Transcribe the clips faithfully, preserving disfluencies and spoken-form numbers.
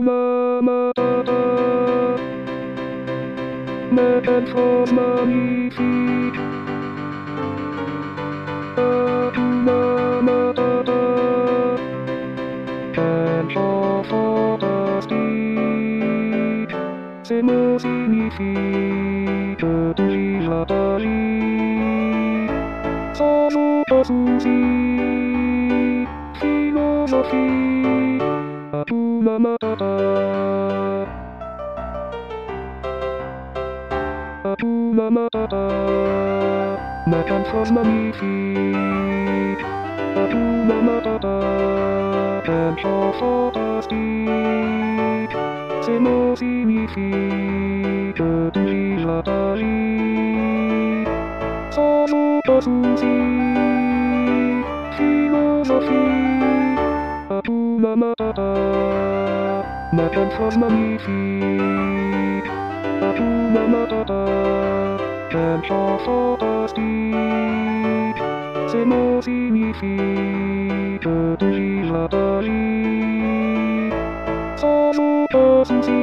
Hakuna Matata. Métaphore magnifique. Hakuna Matata. Quel chant fantastique. Ces mots signifient que tout vit la Paris. Sans aucun souci. Philosophie. Hakuna Matata. Hakuna Matata. Métaphore magnifique. Hakuna Matata. Quel chant fantastique. Ces mots signifient que tout vit la Paris. Sans aucun souci. Philosophie. Hakuna Matata. Métaphore magnifique. Hakuna Matata. Quel chant fantastique. Ces mots signifient que tout vit la Paris. Sans aucun souci.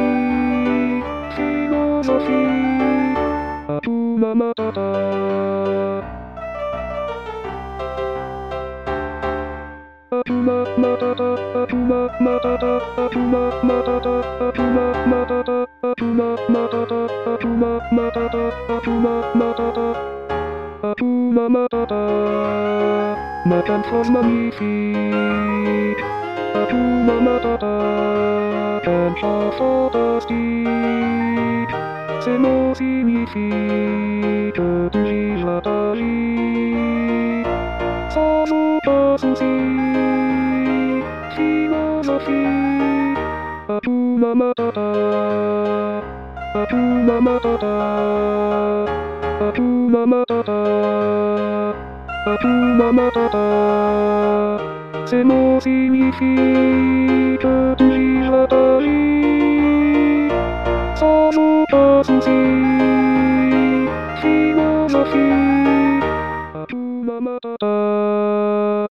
Philosophie. Hakuna Matata. Hakuna Matata, Hakuna Matata, Hakuna Matata, Hakuna Matata, Hakuna Matata, Hakuna Matata, Hakuna Matata, Hakuna Matata. Métaphore magnifique. Hakuna Matata. Quel chant fantastique. Ces mots signifient que tout vit la Paris. Sans aucun souci. Philosophie. Hakuna Matata. Hakuna Matata. Hakuna Matata. Hakuna Matata. Ces mots signifient que tout vit la Paris. Sans aucun souci. Philosophie. Hakuna Matata.